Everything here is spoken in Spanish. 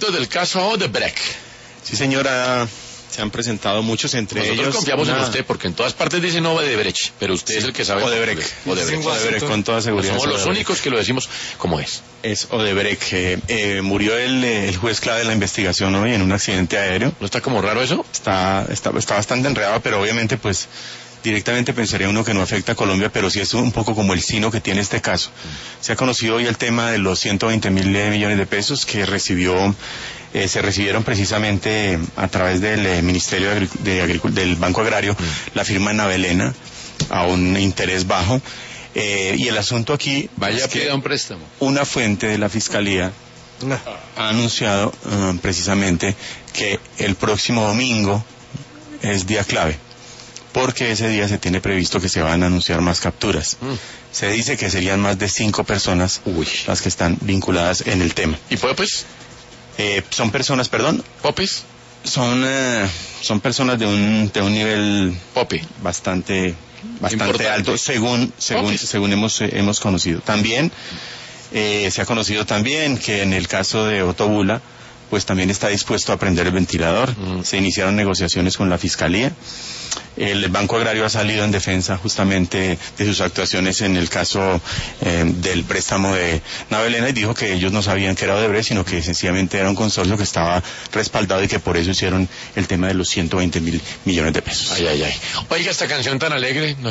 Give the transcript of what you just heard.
elementos del caso Odebrecht. Sí, señora, se han presentado muchos, entre Nosotros ellos... confiamos en usted, porque en todas partes dicen Odebrecht, pero usted es el que sabe. Odebrecht, con toda seguridad. Somos los únicos que lo decimos como es. Es Odebrecht. Murió el juez clave de la investigación hoy en un accidente aéreo. ¿No está como raro eso? Está bastante enredado, pero obviamente pues directamente pensaría uno que no afecta a Colombia, pero sí es un poco como el sino que tiene este caso. Se ha conocido hoy el tema de los 120.000 millones de pesos que se recibieron precisamente a través del Ministerio del Banco Agrario, la firma Navelena, a un interés bajo. Y el asunto aquí es que un préstamo. Una fuente de la Fiscalía ha anunciado precisamente que el próximo domingo es día clave, porque ese día se tiene previsto que se van a anunciar más capturas. Se dice que serían más de 5 personas las que están vinculadas en el tema. ¿Y Popes? Son personas, perdón. ¿Popes? Son personas de un nivel Pope bastante alto, según hemos conocido. También se ha conocido también que en el caso de Otto Bula, pues también está dispuesto a prender el ventilador. Se iniciaron negociaciones con la Fiscalía. El Banco Agrario ha salido en defensa justamente de sus actuaciones en el caso del préstamo de Navelena y dijo que ellos no sabían que era Odebrecht, sino que sencillamente era un consorcio que estaba respaldado y que por eso hicieron el tema de los 120.000 millones de pesos. Ay. Oiga, esta canción tan alegre.